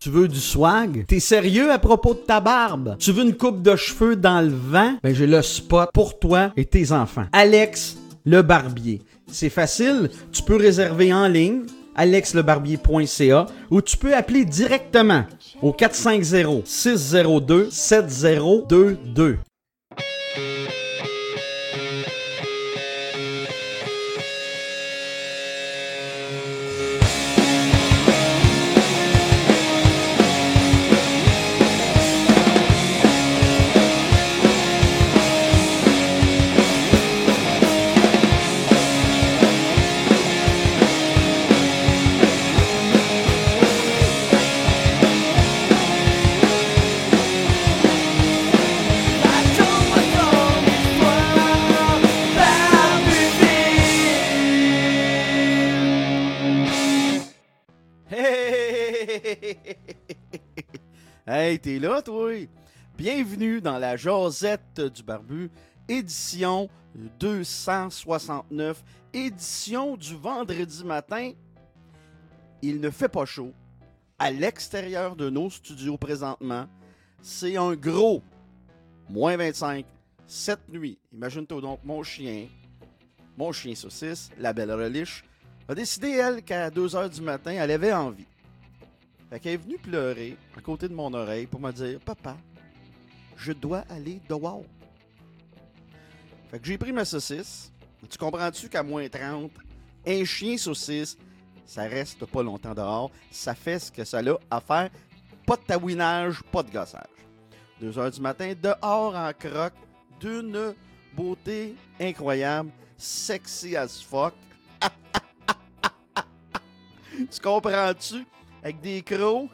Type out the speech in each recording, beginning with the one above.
Tu veux du swag? T'es sérieux à propos de ta barbe? Tu veux une coupe de cheveux dans le vent? Ben j'ai le spot pour toi et tes enfants. Alex le Barbier. C'est facile, tu peux réserver en ligne, alexlebarbier.ca, ou tu peux appeler directement au 450-602-7022. Hey, t'es là, toi? Bienvenue dans la Josette du Barbu, édition 269, édition du vendredi matin. Il ne fait pas chaud. À l'extérieur de nos studios présentement, c'est un gros moins 25 cette nuit. Imagine-toi donc, mon chien saucisse, la belle Reliche, a décidé, elle, qu'à 2h du matin, elle avait envie. Fait qu'elle est venue pleurer à côté de mon oreille pour me dire « Papa, je dois aller dehors. » Fait que j'ai pris ma saucisse. Tu comprends-tu qu'à moins 30, un chien saucisse, ça reste pas longtemps dehors. Ça fait ce que ça a à faire. Pas de taouinage, pas de gossage. 2h du matin, dehors en croque, d'une beauté incroyable, sexy as fuck. Tu comprends-tu? Avec des crocs,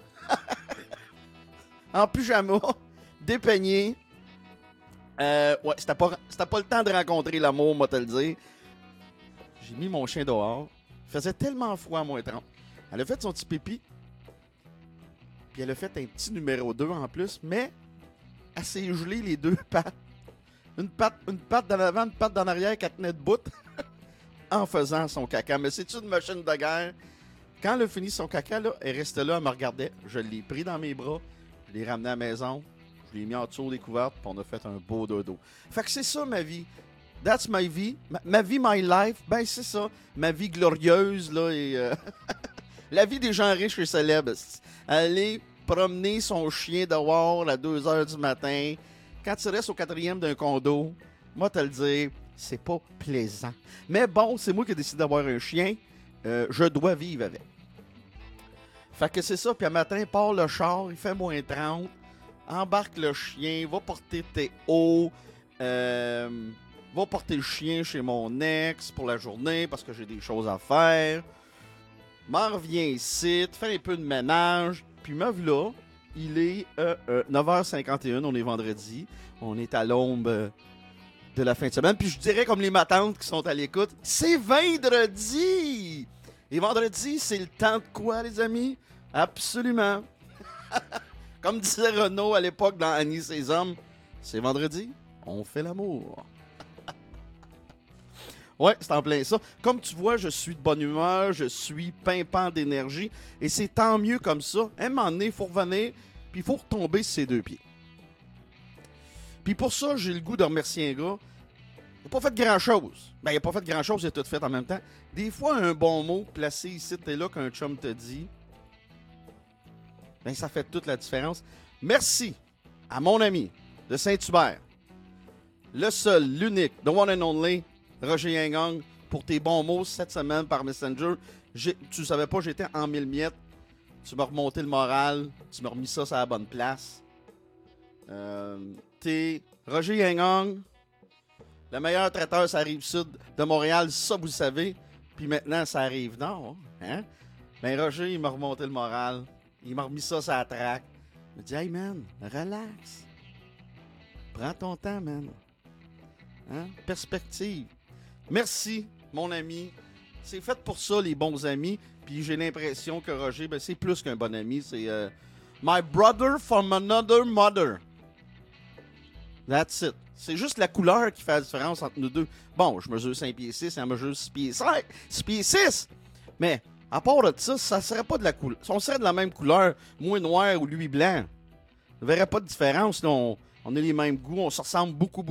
en pyjama, dépeignés. Ouais, c'était pas le temps de rencontrer l'amour, moi te le dire. J'ai mis mon chien dehors. Il faisait tellement froid à moins 30. Elle a fait son petit pipi. Puis elle a fait un petit numéro 2 en plus, mais elle s'est gelée les deux pattes. Une patte dans l'avant, une patte dans l'arrière qu'elle tenait debout en faisant son caca. Mais c'est une machine de guerre. Quand elle a fini son caca, là, elle restait là, elle me regardait. Je l'ai pris dans mes bras, je l'ai ramené à la maison, je l'ai mis en dessous des couvertes, puis on a fait un beau dodo. Fait que c'est ça ma vie. That's my vie. Ma vie, my life. Ben c'est ça. Ma vie glorieuse, là, et la vie des gens riches et célèbres. Aller promener son chien dehors à 2h du matin. Quand tu restes au 4e d'un condo, moi te le dire, c'est pas plaisant. Mais bon, c'est moi qui ai décidé d'avoir un chien. Je dois vivre avec. Fait que c'est ça, puis un matin, part le char, il fait moins 30, embarque le chien, va porter Théo, va porter le chien chez mon ex pour la journée parce que j'ai des choses à faire. M'en reviens ici, fais un peu de ménage, puis me voilà, il est 9h51, on est vendredi, on est à l'ombre de la fin de semaine, puis je dirais comme les matantes qui sont à l'écoute, c'est vendredi! Et vendredi, c'est le temps de quoi, les amis? Absolument! Comme disait Renaud à l'époque dans Annie et ses hommes, c'est vendredi, on fait l'amour. Ouais, c'est en plein ça. Comme tu vois, je suis de bonne humeur, je suis pimpant d'énergie, et c'est tant mieux comme ça. À un moment donné, il faut revenir, puis il faut retomber sur ses deux pieds. Puis pour ça, j'ai le goût de remercier un gars. Il n'a pas fait grand-chose. Ben, il n'a pas fait grand-chose, il a tout fait en même temps. Des fois, un bon mot placé ici, t'es là qu'un chum te dit, ben, ça fait toute la différence. Merci à mon ami de Saint-Hubert, le seul, l'unique, the one and only, Roger Yingong, pour tes bons mots cette semaine par Messenger. Tu savais pas, j'étais en 1000 miettes. Tu m'as remonté le moral. Tu m'as remis ça sur la bonne place. T'es Roger Yingong, le meilleur traiteur, ça arrive sud de Montréal, ça vous le savez. Puis maintenant, ça arrive nord. Hein? Ben Roger, il m'a remonté le moral. Il m'a remis ça sur la traque. Il m'a dit, hey man, relax. Prends ton temps, man. Hein? Perspective. Merci, mon ami. C'est fait pour ça, les bons amis. Puis j'ai l'impression que Roger, ben, c'est plus qu'un bon ami. C'est my brother from another mother. That's it. C'est juste la couleur qui fait la différence entre nous deux. Bon, je mesure 5 pieds 6, elle mesure 6 pieds 6. Mais À part de ça, ça serait pas de la couleur. On serait de la même couleur, moi noir ou lui blanc. On ne verrait pas de différence. Là, on a les mêmes goûts, on se ressemble beaucoup.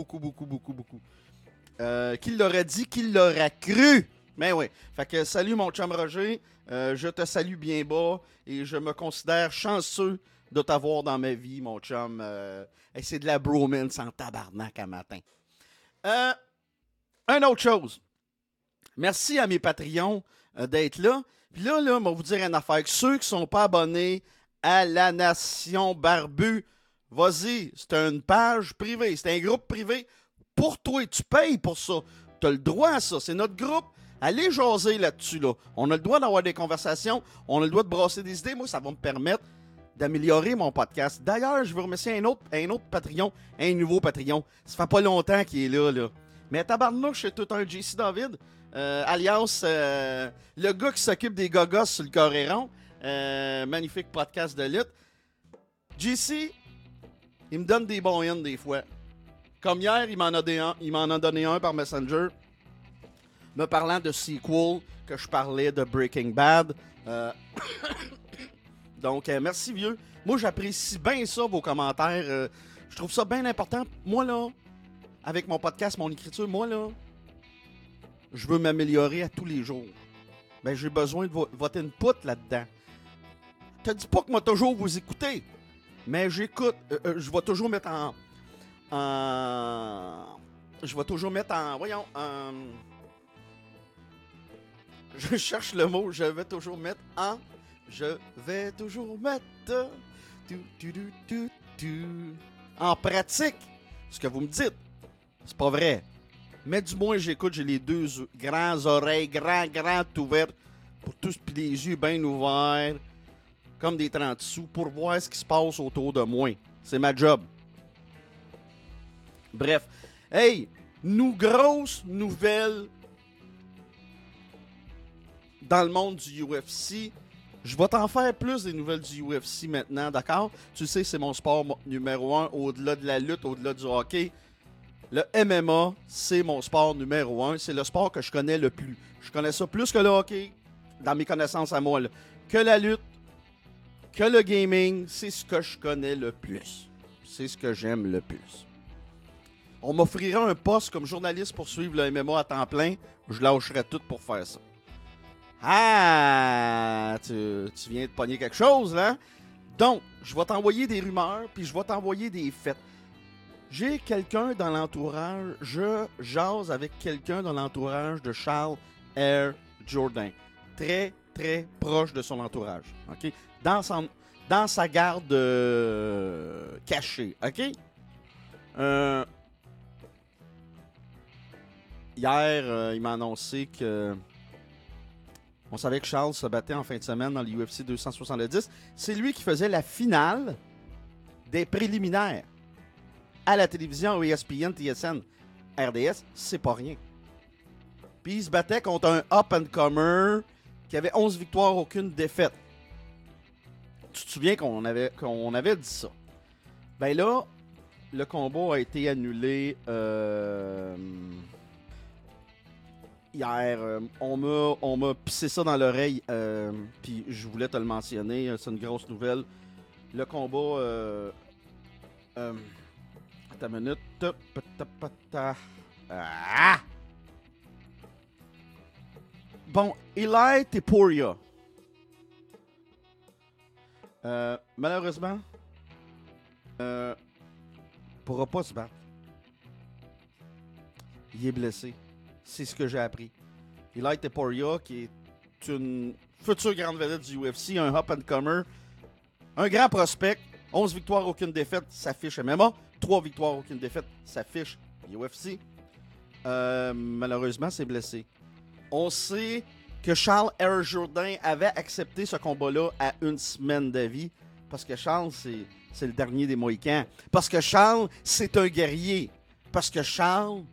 Qui l'aurait dit, qui l'aurait cru? Mais oui. Fait que salut mon chum Roger. Je te salue bien bas et je me considère chanceux de t'avoir dans ma vie, mon chum. Et c'est de la bromance en tabarnak à matin. Une autre chose. Merci à mes Patreons d'être là. Puis là, on va vous dire une affaire. Ceux qui ne sont pas abonnés à la Nation Barbu, vas-y, c'est une page privée. C'est un groupe privé pour toi. Tu payes pour ça. Tu as le droit à ça. C'est notre groupe. Allez jaser là-dessus. Là. On a le droit d'avoir des conversations. On a le droit de brasser des idées. Moi, ça va me permettre d'améliorer mon podcast. D'ailleurs, je veux remercier un autre Patreon, un nouveau Patreon. Ça fait pas longtemps qu'il est là. Mais tabarnouche, c'est tout un JC David. Alias le gars qui s'occupe des gogos sur le Coréron. Magnifique podcast de lutte. JC, il me donne des bons hins des fois. Comme hier, il m'en a donné un par Messenger, me parlant de sequel que je parlais de Breaking Bad. Donc, merci vieux. Moi, j'apprécie bien ça, vos commentaires. Je trouve ça bien important. Moi, là, avec mon podcast, mon écriture, moi, là, je veux m'améliorer à tous les jours. Ben, j'ai besoin de votre input là-dedans. Je te dis pas que moi, toujours vous écoutez, mais j'écoute. Je vais toujours mettre je vais toujours mettre en... Voyons, je cherche le mot. Je vais toujours mettre en... en pratique ce que vous me dites. C'est pas vrai. Mais du moins, j'écoute, j'ai les deux grands oreilles, grands ouvertes, pour tous, puis les yeux bien ouverts, comme des 30 sous, pour voir ce qui se passe autour de moi. C'est ma job. Bref. Hey, grosse nouvelle dans le monde du UFC. Je vais t'en faire plus des nouvelles du UFC maintenant, d'accord? Tu sais, c'est mon sport numéro 1, au-delà de la lutte, au-delà du hockey. Le MMA, c'est mon sport numéro 1. C'est le sport que je connais le plus. Je connais ça plus que le hockey, dans mes connaissances à moi. Là. Que la lutte, que le gaming, c'est ce que je connais le plus. C'est ce que j'aime le plus. On m'offrirait un poste comme journaliste pour suivre le MMA à temps plein. Je lâcherais tout pour faire ça. Ah! Tu viens de pogner quelque chose, là? Donc, je vais t'envoyer des rumeurs, puis je vais t'envoyer des faits. J'ai quelqu'un dans l'entourage, je jase avec quelqu'un dans l'entourage de Charles Air Jourdain. Très, très proche de son entourage. OK? Dans sa garde cachée. OK? Hier, il m'a annoncé que on savait que Charles se battait en fin de semaine dans l'UFC 270. C'est lui qui faisait la finale des préliminaires à la télévision, ESPN, TSN, RDS. C'est pas rien. Puis il se battait contre un up-and-comer qui avait 11 victoires, aucune défaite. Tu te souviens qu'on avait dit ça. Ben là, le combat a été annulé hier. On m'a pissé ça dans l'oreille, puis je voulais te le mentionner. C'est une grosse nouvelle. Le combat... attends une minute. Bon, Eli Topuria. Malheureusement, pourra pas se battre. Il est blessé. C'est ce que j'ai appris. Eli Topuria, qui est une future grande vedette du UFC, un up-and-comer, un grand prospect, 11 victoires, aucune défaite, s'affiche MMA. 3 victoires, aucune défaite, s'affiche UFC. Malheureusement, c'est blessé. On sait que Charles Air Jourdain avait accepté ce combat-là à une semaine d'avis. Parce que Charles, c'est le dernier des Mohicans. Parce que Charles, c'est un guerrier. Parce que Charles,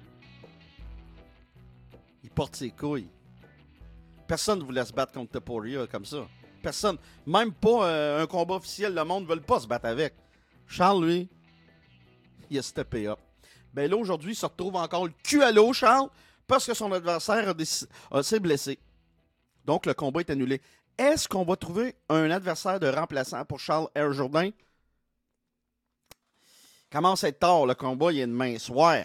il porte ses couilles. Personne ne voulait se battre contre Topuria comme ça. Personne. Même pas un combat officiel, le monde ne veut pas se battre avec. Charles, lui, il a steppé up. Ben là, aujourd'hui, il se retrouve encore le cul à l'eau, Charles, parce que son adversaire s'est blessé. Donc, le combat est annulé. Est-ce qu'on va trouver un adversaire de remplaçant pour Charles R. Jourdain? Commence à être tard, le combat, il est demain soir.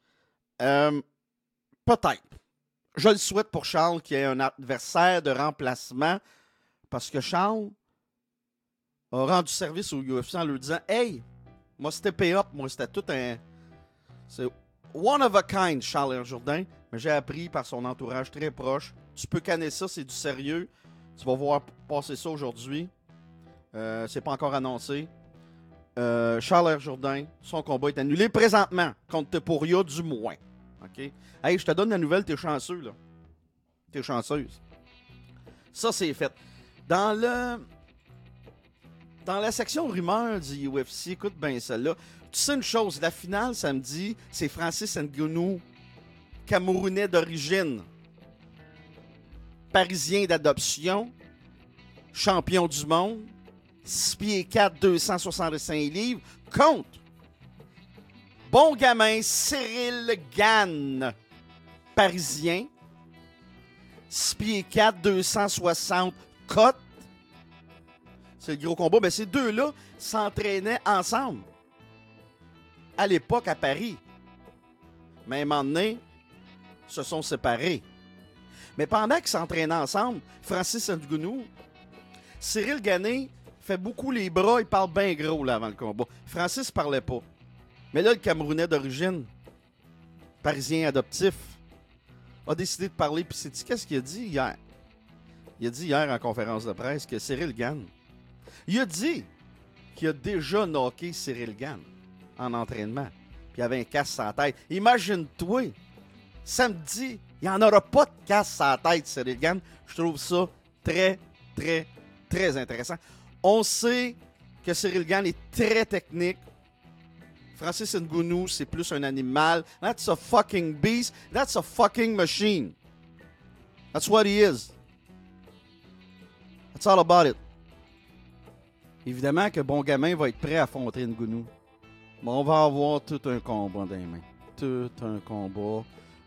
Peut-être. Je le souhaite pour Charles qu'il y ait un adversaire de remplacement parce que Charles a rendu service au UFC en lui disant « Hey, moi c'était pay-up, moi c'était tout un... C'est one of a kind, Charles Jourdain, mais j'ai appris par son entourage très proche. Tu peux canner ça, c'est du sérieux. Tu vas voir passer ça aujourd'hui. C'est pas encore annoncé. Charles R. Jourdain, son combat est annulé présentement, contre Topuria du moins. OK? Hey, je te donne la nouvelle, t'es chanceux, là. T'es chanceuse. Ça, c'est fait. Dans la section rumeurs du UFC, écoute bien celle-là. Tu sais une chose, la finale samedi, c'est Francis Ngannou, Camerounais d'origine, Parisien d'adoption, champion du monde, 6 pieds 4, 265 livres, contre bon gamin Cyril Gane, parisien, 6 pieds 4, 260 cotes. C'est le gros combat. Mais ces deux-là s'entraînaient ensemble à l'époque à Paris. Mais à un moment donné, se sont séparés. Mais pendant qu'ils s'entraînaient ensemble, Francis Ngannou, Cyril Gane fait beaucoup les bras, il parle bien gros là, avant le combat. Francis parlait pas. Mais là, le Camerounais d'origine, parisien adoptif, a décidé de parler. Puis c'est qu'est-ce qu'il a dit hier? Il a dit hier en conférence de presse que Cyril Gane, il a dit qu'il a déjà knocké Cyril Gane en entraînement. Puis il avait un casse sur la tête. Imagine-toi, samedi, il n'y en aura pas de casse sur la tête, Cyril Gane. Je trouve ça très, très, très intéressant. On sait que Cyril Gane est très technique. Francis Ngannou, c'est plus un animal. That's a fucking beast. That's a fucking machine. That's what he is. That's all about it. Évidemment que bon gamin va être prêt à affronter Ngannou. Mais on va avoir tout un combat dans les mains. Tout un combat.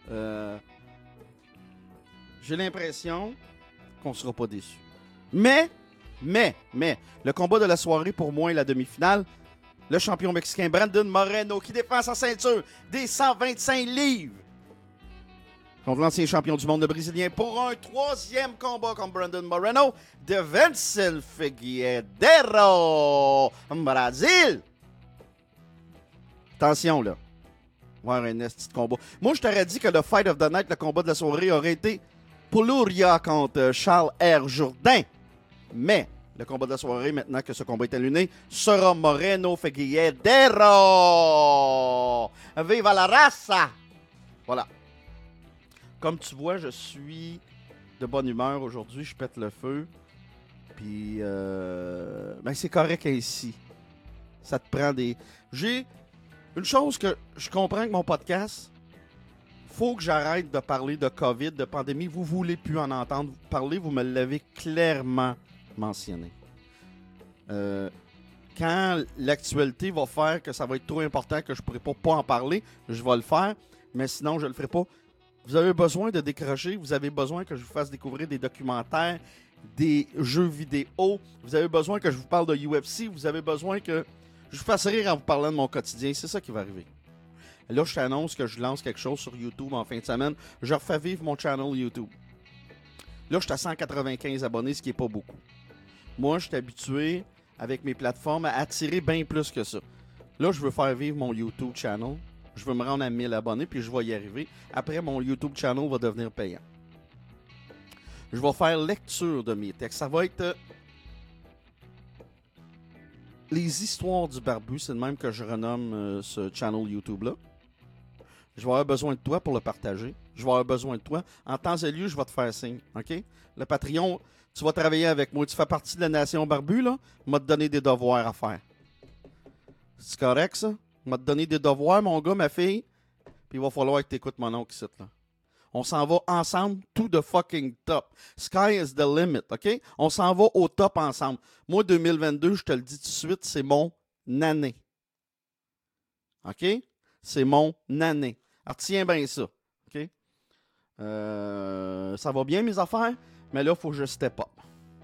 J'ai l'impression qu'on ne sera pas déçus. Mais, le combat de la soirée pour moi est la demi-finale. Le champion mexicain Brandon Moreno qui défend sa ceinture des 125 livres contre l'ancien champion du monde, le Brésilien, pour un troisième combat contre Brandon Moreno de Vincent Figueiredo, Brésil. Attention, là. Voir un petit combat. Moi, je t'aurais dit que le Fight of the Night, le combat de la soirée, aurait été Poluria contre Charles R. Jourdain. Mais le combat de la soirée, maintenant que ce combat est allumé, sera Moreno Figueiredo. Viva la raza! Voilà. Comme tu vois, je suis de bonne humeur aujourd'hui. Je pète le feu. Puis, ben c'est correct ainsi. Ça te prend des... J'ai une chose que je comprends que mon podcast, faut que j'arrête de parler de COVID, de pandémie. Vous voulez plus en entendre parler. Vous me l'avez clairement mentionné. Quand l'actualité va faire que ça va être trop important que je ne pourrai pas en parler, je vais le faire. Mais sinon, je ne le ferai pas. Vous avez besoin de décrocher, vous avez besoin que je vous fasse découvrir des documentaires, des jeux vidéo, vous avez besoin que je vous parle de UFC, vous avez besoin que je vous fasse rire en vous parlant de mon quotidien. C'est ça qui va arriver. Là, je t'annonce que je lance quelque chose sur YouTube en fin de semaine. Je refais vivre mon channel YouTube. Là, je suis à 195 abonnés, ce qui n'est pas beaucoup. Moi, je suis habitué, avec mes plateformes, à attirer bien plus que ça. Là, je veux faire vivre mon YouTube channel. Je veux me rendre à 1000 abonnés, puis je vais y arriver. Après, mon YouTube channel va devenir payant. Je vais faire lecture de mes textes. Ça va être les histoires du barbu. C'est de même que je renomme ce channel YouTube-là. Je vais avoir besoin de toi pour le partager. Je vais avoir besoin de toi. En temps et lieu, je vais te faire signe. OK? Le Patreon, tu vas travailler avec moi. Tu fais partie de la nation barbu, là. Je vais te donner des devoirs à faire. C'est correct, ça? Je vais te donner des devoirs, mon gars, ma fille. Puis il va falloir que tu écoutes mon oncle ici, là. On s'en va ensemble, to the fucking top. Sky is the limit, OK? On s'en va au top ensemble. Moi, 2022, je te le dis tout de suite, c'est mon année. OK? C'est mon année. Alors, tiens bien ça. OK? Ça va bien, mes affaires? Mais là, il faut que je step up.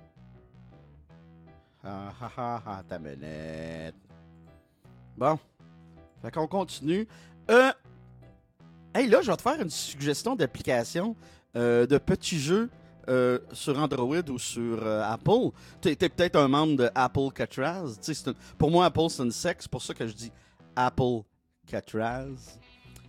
Ta manette. Bon. Fait qu'on continue. Hey, là, je vais te faire une suggestion d'application de petits jeux sur Android ou sur Apple. T'es peut-être un membre de Apple Catraz. Pour moi, Apple, c'est une secte. C'est pour ça que je dis Apple Catraz.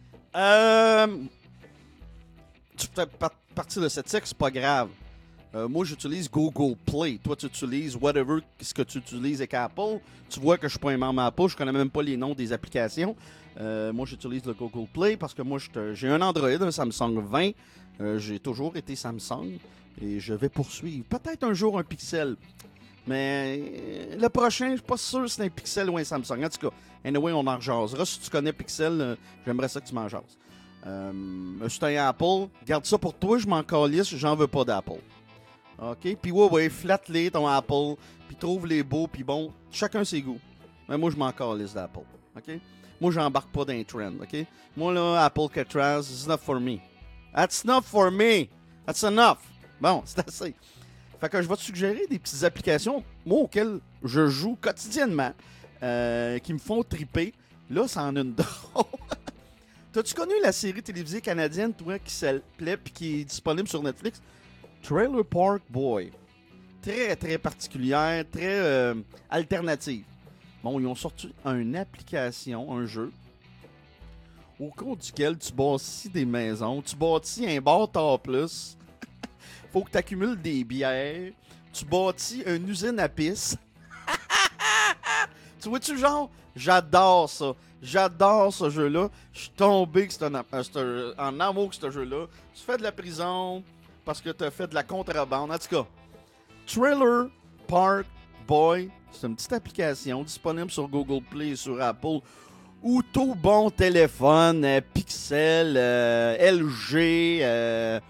Tu fais partie de cette secte, c'est pas grave. Moi, j'utilise Google Play. Toi, tu utilises whatever ce que tu utilises avec Apple. Tu vois que je suis pas un membre Apple. Je connais même pas les noms des applications. Moi, j'utilise le Google Play parce que moi, j'ai un Android, un Samsung 20. J'ai toujours été Samsung et je vais poursuivre. Peut-être un jour un Pixel. Mais le prochain, je suis pas sûr si c'est un Pixel ou un Samsung. En tout cas, anyway, on en jasera. Si tu connais Pixel, j'aimerais ça que tu m'en jases. Je suis un Apple. Garde ça pour toi, je m'en calisse, j'en veux pas d'Apple. OK? Puis ouais, flatte-les ton Apple, puis trouve-les beaux, puis bon, chacun ses goûts. Mais moi, je m'en calisse d'Apple. OK? Moi, j'embarque pas dans les trends. OK? Moi, là, Apple Catraz, it's not for me. That's not for me. That's enough. Bon, c'est assez. Fait que je vais te suggérer des petites applications, moi, auxquelles je joue quotidiennement, qui me font triper. Là, ça en a une drôle. T'as-tu connu la série télévisée canadienne, toi, qui s'appelait puis qui est disponible sur Netflix? Trailer Park Boy. Très, très particulière, très alternative. Bon, ils ont sorti une application, un jeu, au cours duquel tu bâtis des maisons, tu bâtis un bar Tar Plus, faut que tu accumules des bières, tu bâtis une usine à pisse. Tu vois-tu, genre, j'adore ça. J'adore ce jeu-là. Je suis tombé que c'est en amour avec ce jeu-là. Tu fais de la prison parce que tu as fait de la contrebande. En tout cas, Trailer Park Boy, c'est une petite application disponible sur Google Play et sur Apple ou tout bon téléphone, Pixel, LG,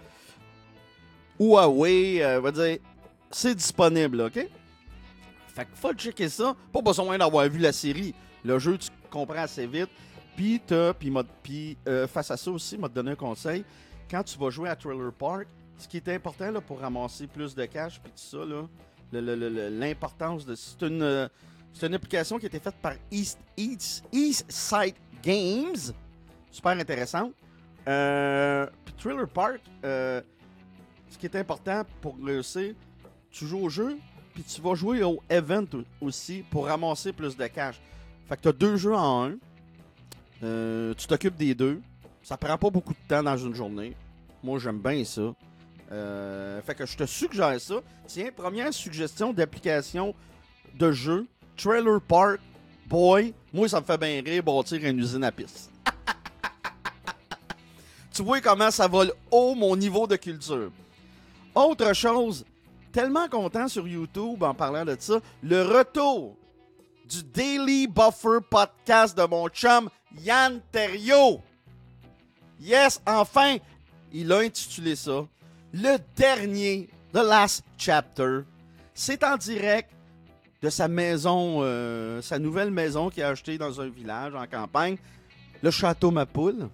Huawei, va dire, c'est disponible, OK? Fait que faut checker ça. Pas besoin d'avoir vu la série. Le jeu, tu comprends assez vite. Puis, face à ça aussi, il m'a donné un conseil. Quand tu vas jouer à Trailer Park, ce qui est important là, pour ramasser plus de cash, puis tout ça, là, l'importance de. C'est une application qui a été faite par East Side Games. Super intéressante. Puis Trailer Park, ce qui est important pour réussir, tu joues au jeu, puis tu vas jouer au event aussi pour ramasser plus de cash. Fait que tu as 2 jeux en un. Tu t'occupes des 2. Ça prend pas beaucoup de temps dans une journée. Moi, j'aime bien ça. Fait que je te suggère ça. Tiens, première suggestion d'application de jeu. Trailer Park Boy. Moi, ça me fait bien rire bâtir une usine à pisse. Tu vois comment ça va haut mon niveau de culture. Autre chose, tellement content sur YouTube en parlant de ça, le retour du Daily Buffer podcast de mon chum Yann Terriot. Yes, enfin, il a intitulé ça le dernier, The Last Chapter. C'est en direct de sa maison, sa nouvelle maison qu'il a achetée dans un village en campagne, le Château Mapoule.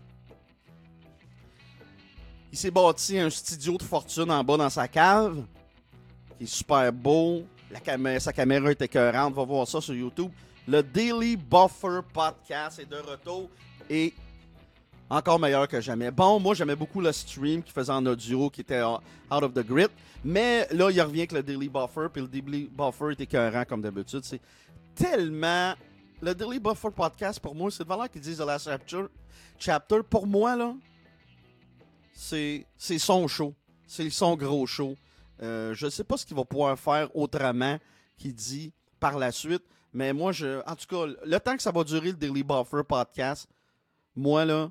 Il s'est bâti un studio de fortune en bas dans sa cave, qui est super beau. Sa caméra est écœurante. Va voir ça sur YouTube. Le Daily Buffer Podcast est de retour et encore meilleur que jamais. Bon, moi, j'aimais beaucoup le stream qu'il faisait en audio, qui était out of the grid. Mais là, il revient avec le Daily Buffer, puis le Daily Buffer est écœurant comme d'habitude. C'est tellement... Le Daily Buffer Podcast, pour moi, c'est de valeur qu'ils disent The Last Chapter. Pour moi, là, c'est son show. C'est son gros show. Je ne sais pas ce qu'il va pouvoir faire autrement qu'il dit par la suite. Mais moi, en tout cas, le temps que ça va durer, le Daily Buffer Podcast, moi, là,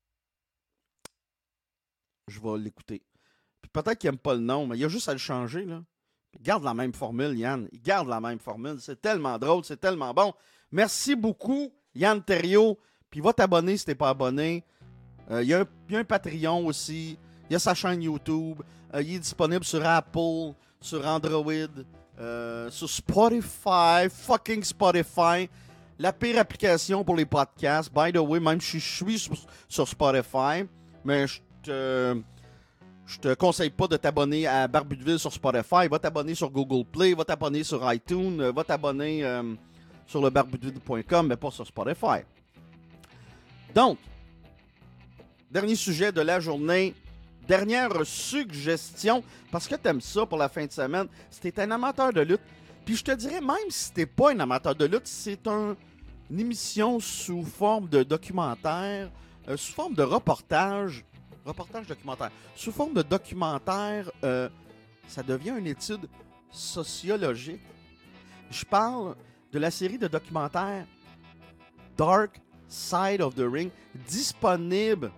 je vais l'écouter. Puis peut-être qu'il n'aime pas le nom, mais il y a juste à le changer, là. Il garde la même formule, Yann. Il garde la même formule. C'est tellement drôle, c'est tellement bon. Merci beaucoup, Yann Terriot. Puis va t'abonner si t'es pas abonné. Il y a un Patreon aussi. Il y a sa chaîne YouTube. Il est disponible sur Apple, sur Android, sur Spotify, fucking Spotify. La pire application pour les podcasts. By the way, même si je suis sur Spotify, mais Je te conseille pas de t'abonner à Barbu de Ville sur Spotify. Va t'abonner sur Google Play, va t'abonner sur iTunes, va t'abonner sur le barbudeville.com, mais pas sur Spotify. Donc, dernier sujet de la journée. Dernière suggestion, parce que t'aimes ça pour la fin de semaine, si t'es un amateur de lutte, puis je te dirais même si t'es pas un amateur de lutte, c'est une émission sous forme de documentaire, sous forme de reportage documentaire, sous forme de documentaire, ça devient une étude sociologique. Je parle de la série de documentaires Dark Side of the Ring, disponible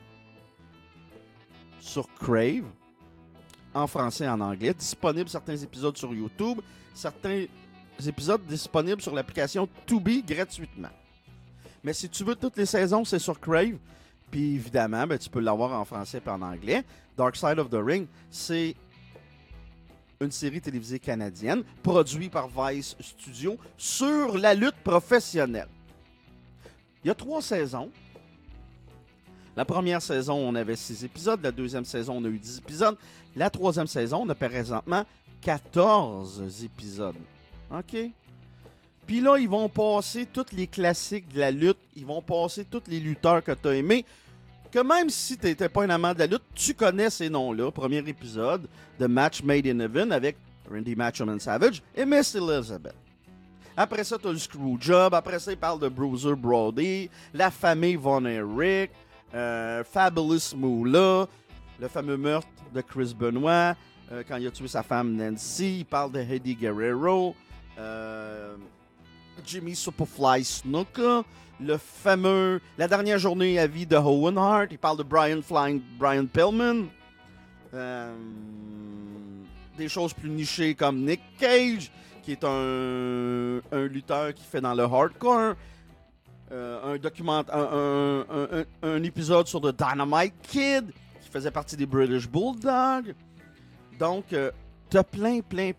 sur Crave, en français et en anglais. Disponible certains épisodes sur YouTube, certains épisodes disponibles sur l'application Tubi gratuitement. Mais si tu veux toutes les saisons, c'est sur Crave. Puis évidemment, tu peux l'avoir en français et en anglais. Dark Side of the Ring, c'est une série télévisée canadienne produite par Vice Studio sur la lutte professionnelle. Il y a 3 saisons. La première saison, on avait 6 épisodes. La deuxième saison, on a eu 10 épisodes. La troisième saison, on a présentement 14 épisodes. OK? Puis là, ils vont passer tous les classiques de la lutte. Ils vont passer tous les lutteurs que tu as aimés. Que même si tu n'étais pas un amant de la lutte, tu connais ces noms-là. Premier épisode de Match Made in Heaven avec Randy Macho Man Savage et Miss Elizabeth. Après ça, tu as le Screwjob. Après ça, il parle de Bruiser Brody, la famille Von Erich, Fabulous Moolah, le fameux meurtre de Chris Benoit, quand il a tué sa femme Nancy. Il parle de Eddie Guerrero, Jimmy Superfly Snuka, la dernière journée à vie de Owen Hart. Il parle de Brian Pillman. Des choses plus nichées comme Nick Cage, qui est un lutteur qui fait dans le hardcore. Un épisode sur The Dynamite Kid, qui faisait partie des British Bulldogs. Donc, t'as plein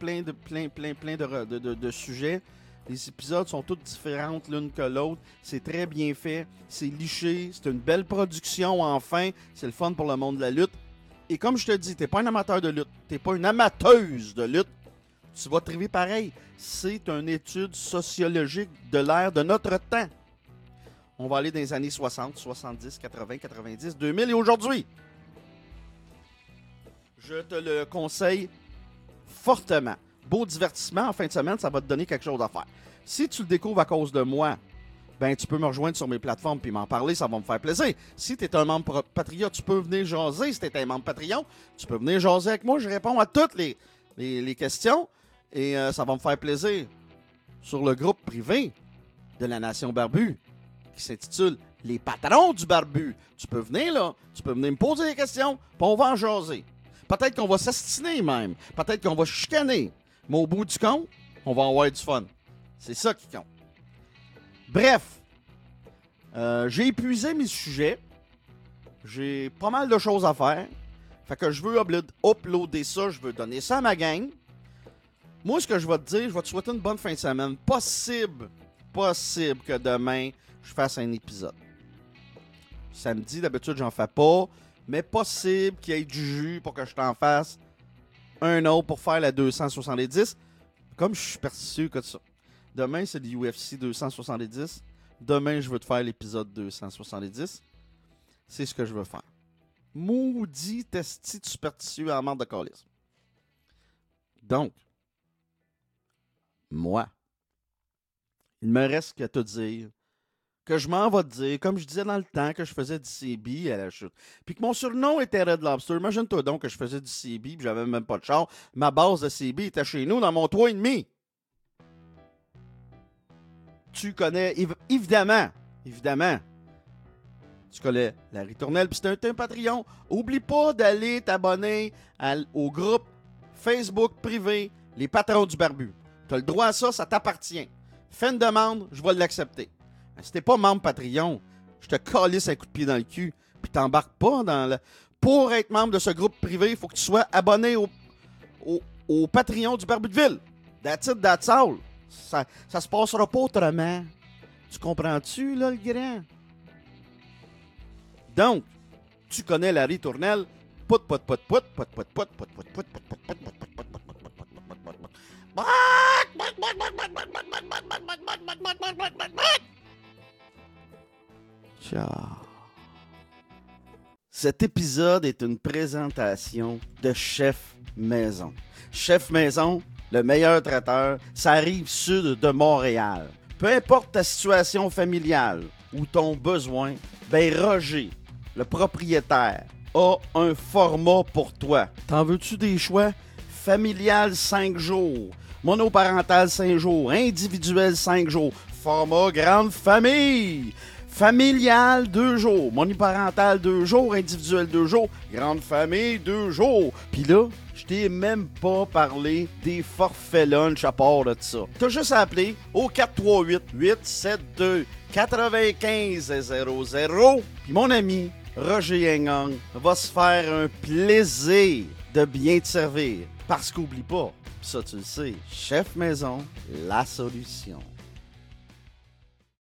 de sujets. Les épisodes sont tous différents l'une que l'autre. C'est très bien fait. C'est liché. C'est une belle production, enfin. C'est le fun pour le monde de la lutte. Et comme je te dis, t'es pas un amateur de lutte. T'es pas une amateuse de lutte. Tu vas triver pareil. C'est une étude sociologique de l'ère de notre temps. On va aller dans les années 60, 70, 80, 90, 2000 et aujourd'hui. Je te le conseille fortement. Beau divertissement en fin de semaine, ça va te donner quelque chose à faire. Si tu le découvres à cause de moi, ben tu peux me rejoindre sur mes plateformes puis m'en parler, ça va me faire plaisir. Si tu es un membre Patreon, tu peux venir jaser. Si tu es un membre Patreon, tu peux venir jaser avec moi. Je réponds à toutes les questions et ça va me faire plaisir. Sur le groupe privé de la Nation Barbu, qui s'intitule Les Patrons du Barbu. Tu peux venir là, tu peux venir me poser des questions, puis on va en jaser. Peut-être qu'on va s'astiner même, peut-être qu'on va chicaner, mais au bout du compte, on va avoir du fun. C'est ça qui compte. Bref, j'ai épuisé mes sujets, j'ai pas mal de choses à faire, fait que je veux uploader ça, je veux donner ça à ma gang. Moi, ce que je vais te dire, je vais te souhaiter une bonne fin de semaine. Possible que demain, je fasse un épisode. Samedi, d'habitude, j'en fais pas. Mais possible qu'il y ait du jus pour que je t'en fasse un autre pour faire la 270. Comme je suis superstitieux que ça. Demain, c'est l'UFC 270. Demain, je veux te faire l'épisode 270. C'est ce que je veux faire. Maudit testi de superstitieux à mort de calice. Donc, moi, il me reste qu'à te dire que je m'en vais te dire, comme je disais dans le temps que je faisais du CB à la chute. Puis que mon surnom était Red Lobster. Imagine-toi donc que je faisais du CB puis j'avais même pas de char. Ma base de CB était chez nous dans mon 3,5. Tu connais, évidemment, tu connais la ritournelle, puis c'est un Patreon. Oublie pas d'aller t'abonner au groupe Facebook privé Les Patrons du Barbu. Tu as le droit à ça, ça t'appartient. Fais une demande, je vais l'accepter. Si t'es pas membre Patreon, je te calisse un coup de pied dans le cul, puis t'embarques pas dans le... Pour être membre de ce groupe privé, il faut que tu sois abonné au Patreon du Barbu de Ville. That's it, that's all. Ça se passera pas autrement. Tu comprends-tu, là, le grand? Donc, tu connais la ritournelle, Ciao. Cet épisode est une présentation de Chef Maison. Chef Maison, le meilleur traiteur, ça arrive sud de Montréal. Peu importe ta situation familiale ou ton besoin, ben Roger, le propriétaire, a un format pour toi. T'en veux-tu des choix? Familial 5 jours, monoparental 5 jours, individuel 5 jours, format grande famille. Familial, 2 jours. Monoparental, 2 jours. Individuel, 2 jours. Grande famille, 2 jours. Puis là, je t'ai même pas parlé des forfaits lunch à part de ça. T'as juste à appeler au 438-872-9500. Puis mon ami Roger Yengang va se faire un plaisir de bien te servir. Parce qu'oublie pas, ça tu le sais, Chef Maison, la solution.